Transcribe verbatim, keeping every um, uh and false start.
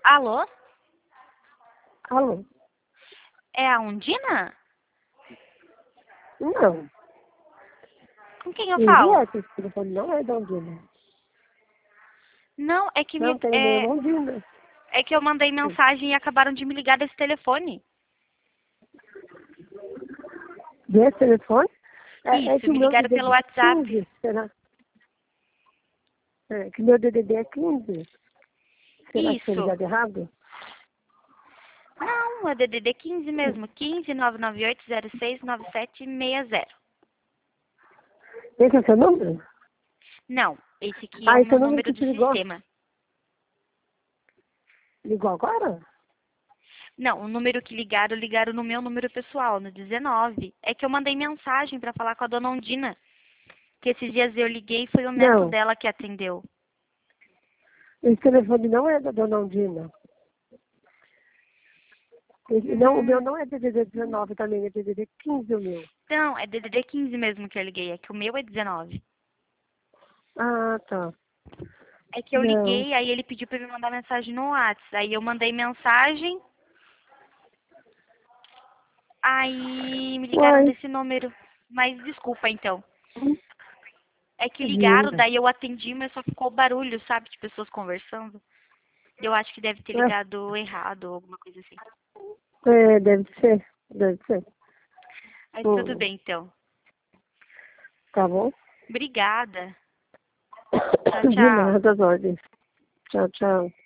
Alô? Alô? É a Undina? Não. Com quem eu Ninguém falo? é, esse telefone não é da Ondina. Não, é que me, Não tem é, nenhuma Ondina. é que eu mandei mensagem e acabaram de me ligar desse telefone. Desse telefone? É, é Isso, que o me meu ligaram pelo D D D é WhatsApp. quinze, será? É, que o meu D D D é quinze. Será que foi Isso. ligado errado? Não, é D D D quinze mesmo. quinze, nove nove oito, zero seis, nove sete seis zero. Esse é o seu número? Não, esse aqui é Ah, o esse é meu o número número que do te ligou. sistema. Ligou agora? Não, o número que ligaram, ligaram no meu número pessoal, no dezenove. É que eu mandei mensagem pra falar com a dona Ondina. Que esses dias eu liguei e foi o neto Não. dela que atendeu. Esse telefone não é da dona Ondina. Esse- não, o meu Hum, não é D D D dezenove também, é D D D quinze o meu. não, é D D D quinze mesmo que eu liguei. É que o meu é dezenove. Ah, tá. É que eu Não. liguei, aí ele pediu pra me mandar mensagem no WhatsApp. Aí eu mandei mensagem, aí me ligaram Uai. desse número. Mas desculpa então. É que ligaram, Imagina. daí eu atendi, mas só ficou barulho, sabe, de pessoas conversando. Eu acho que deve ter ligado errado ou alguma coisa assim. É, deve ser. Deve ser. Mas tudo Hum, bem então. tá bom? Obrigada. Tchau, De tchau. nada, as ordens. Tchau, tchau.